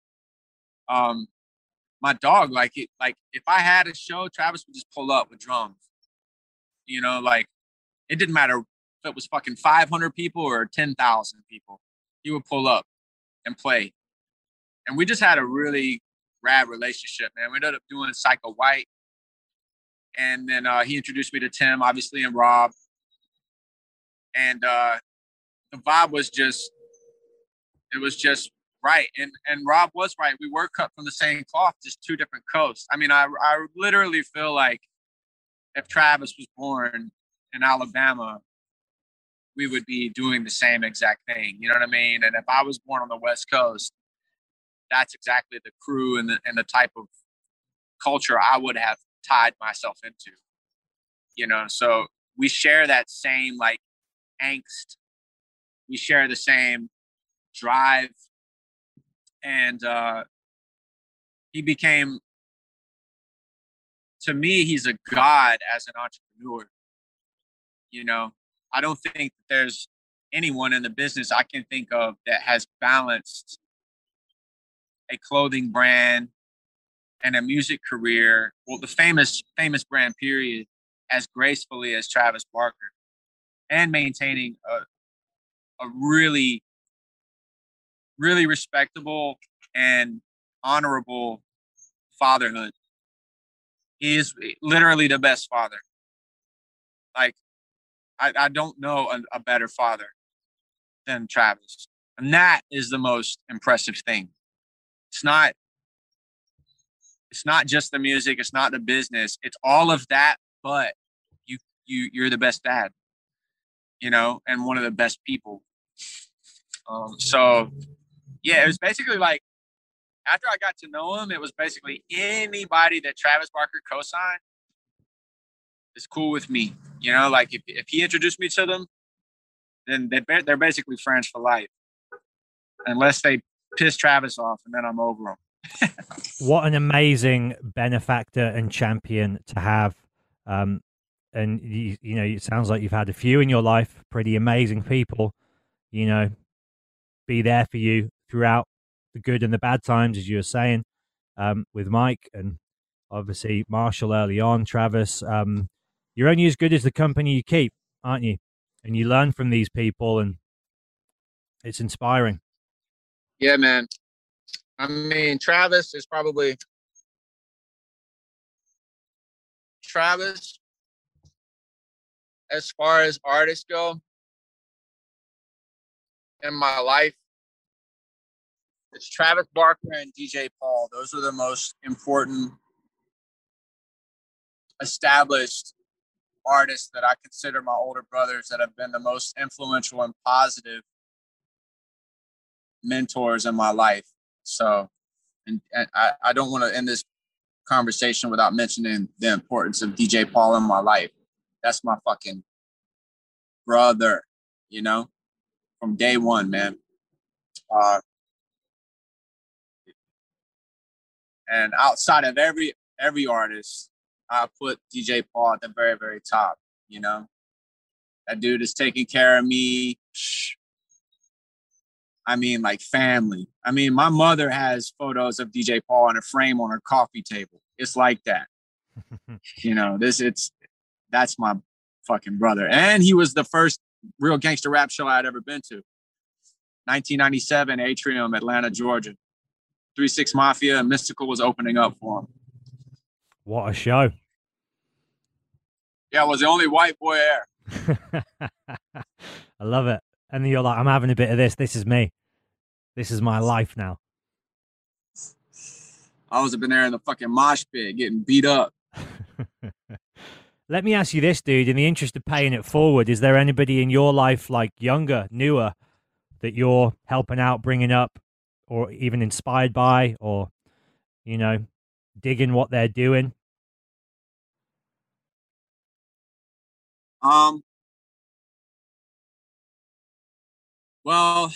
my dog. Like, if I had a show, Travis would just pull up with drums. You know, like, it didn't matter if it was fucking 500 people or 10,000 people. He would pull up and play. And we just had a really rad relationship, man. We ended up doing Psycho White. And then he introduced me to Tim, obviously, and Rob. And the vibe was just, it was just right. And Rob was right. We were cut from the same cloth, just two different coasts. I mean, I literally feel like if Travis was born in Alabama, we would be doing the same exact thing. You know what I mean? And if I was born on the West Coast, that's exactly the crew and the type of culture I would have tied myself into. You know, so we share that same, like, angst. We share the same drive. And he became, to me, he's a god as an entrepreneur. You know, I don't think that there's anyone in the business I can think of that has balanced a clothing brand and a music career, well, the famous brand period, as gracefully as Travis Barker, and maintaining a really, really respectable and honorable fatherhood. He is literally the best father. Like, I don't know a better father than Travis. And that is the most impressive thing. It's not just the music. It's not the business. It's all of that, but you're the best dad, you know, and one of the best people. So yeah, it was basically like, after I got to know him, it was basically anybody that Travis Barker co-signed is cool with me. You know, like, if he introduced me to them, then they're basically friends for life, unless they piss Travis off, and then I'm over them. What an amazing benefactor and champion to have. And you know, it sounds like you've had a few in your life, pretty amazing people, you know, be there for you throughout the good and the bad times, as you were saying, with Mike and obviously Marshall early on, Travis. You're only as good as the company you keep, aren't you? And you learn from these people, and it's inspiring. Yeah, man. I mean, Travis, as far as artists go in my life, it's Travis Barker and DJ Paul. Those are the most important established artists that I consider my older brothers, that have been the most influential and positive mentors in my life. So, and I don't want to end this conversation without mentioning the importance of DJ Paul in my life. That's my fucking brother, you know, from day one, man. And outside of every artist, I put DJ Paul at the very, very top. You know, that dude is taking care of me. I mean, like family. I mean, my mother has photos of DJ Paul in a frame on her coffee table. It's like that. You know, that's my fucking brother. And he was the first real gangster rap show I had ever been to. 1997, Atrium, Atlanta, Georgia. 3 6 Mafia and Mystical was opening up for him. What a show. Yeah, I was the only white boy there. I love it. And then you're like, I'm having a bit of this. This is me. This is my life now. I was up in there in the fucking mosh pit getting beat up. Let me ask you this, dude. In the interest of paying it forward, is there anybody in your life, like younger, newer, that you're helping out, bringing up, or even inspired by, or, you know, digging what they're doing? Well,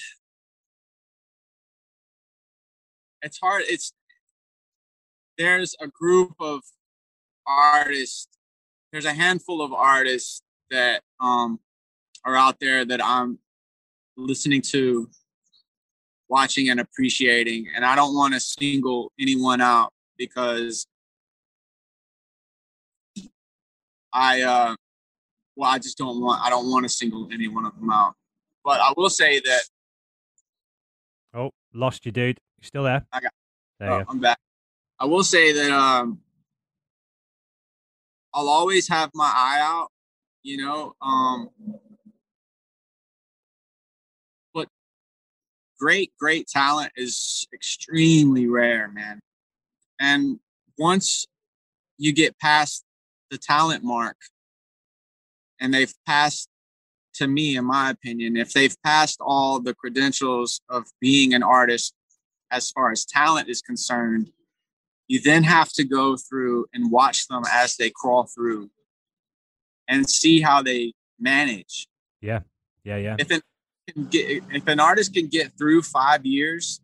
it's hard. There's a group of artists. There's a handful of artists that are out there that I'm listening to, watching and appreciating. And I don't want to single anyone out because I don't want to single any one of them out. But I will say that. Oh, lost you, dude. You still there? I'm back. I will say that I'll always have my eye out, you know. But great talent is extremely rare, man. And once you get past the talent mark, and they've passed, to me, in my opinion, if they've passed all the credentials of being an artist as far as talent is concerned, you then have to go through and watch them as they crawl through and see how they manage. Yeah. If an artist can get through 5 years,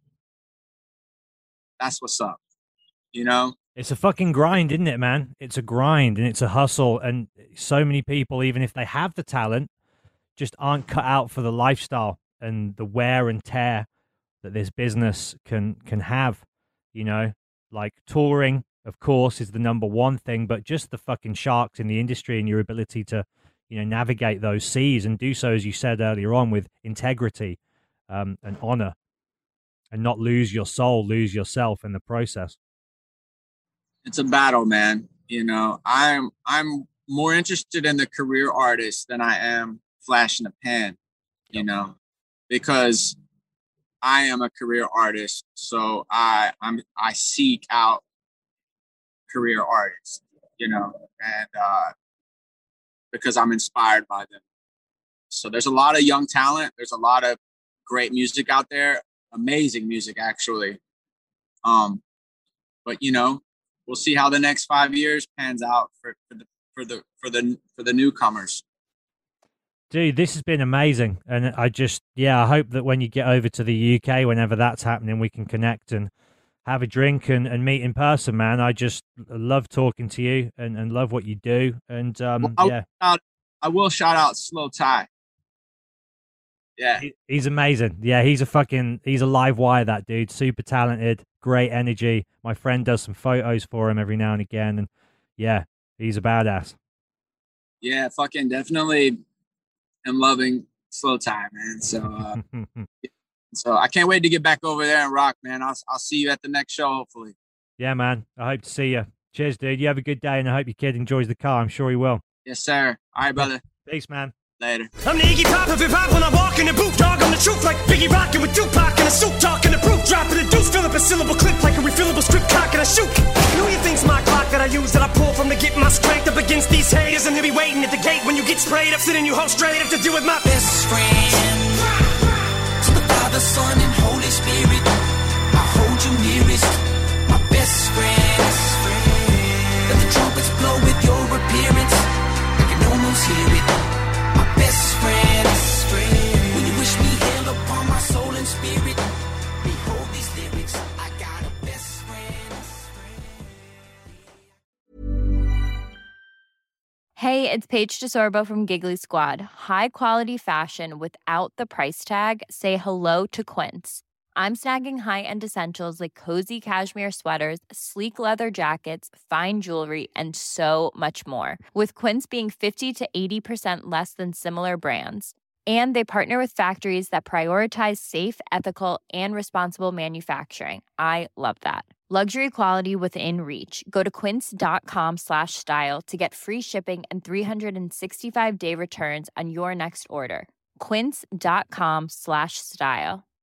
that's what's up, you know? It's a fucking grind, isn't it, man? It's a grind and it's a hustle. And so many people, even if they have the talent, just aren't cut out for the lifestyle and the wear and tear that this business can have, you know? Like touring, of course, is the number one thing, but just the fucking sharks in the industry and your ability to, you know, navigate those seas and do so, as you said earlier on, with integrity and honor, and not lose your soul, lose yourself in the process. It's a battle, man. You know, I'm more interested in the career artist than I am flashing a pen, you know, because I am a career artist, so I seek out career artists, you know, and because I'm inspired by them. So there's a lot of young talent. There's a lot of great music out there, amazing music actually. But you know, we'll see how the next 5 years pans out for the newcomers. Dude, this has been amazing. And I hope that when you get over to the UK, whenever that's happening, we can connect and have a drink and meet in person, man. I just love talking to you and love what you do. And I will shout out Slow Tie. Yeah. He's amazing. Yeah, he's a live wire, that dude. Super talented, great energy. My friend does some photos for him every now and again. And yeah, he's a badass. Yeah, fucking definitely am loving Slow Tie, man. So so I can't wait to get back over there and rock, man. I'll see you at the next show, hopefully. Yeah, man. I hope to see you. Cheers, dude. You have a good day, and I hope your kid enjoys the car. I'm sure he will. Yes, sir. All right, brother. Peace, man. Later. I'm the Iggy Pop of hip-hop when I walk in the booth. Dog, I'm the truth like Biggie rockin' with Tupac in a suit. Talking the proof, dropping the deuce. Fill up a syllable clip like a refillable script. Cock and I shoot. Who you think's my clock that I use, that I pull from to get my strength up against these haters? And they'll be waiting at the gate when you get sprayed up. Sitting you hoe straight up to deal with my best friend. To the Father, Son, and Holy Spirit, I hold you nearest. My best friend. Let the trumpets blow with your appearance. I can almost hear it. My best friend. When you wish me hell upon my soul and spirit. Hey, it's Paige DeSorbo from Giggly Squad. High quality fashion without the price tag. Say hello to Quince. I'm snagging high-end essentials like cozy cashmere sweaters, sleek leather jackets, fine jewelry, and so much more. With Quince being 50 to 80% less than similar brands. And they partner with factories that prioritize safe, ethical, and responsible manufacturing. I love that. Luxury quality within reach. Go to quince.com/style to get free shipping and 365-day returns on your next order. Quince.com/style.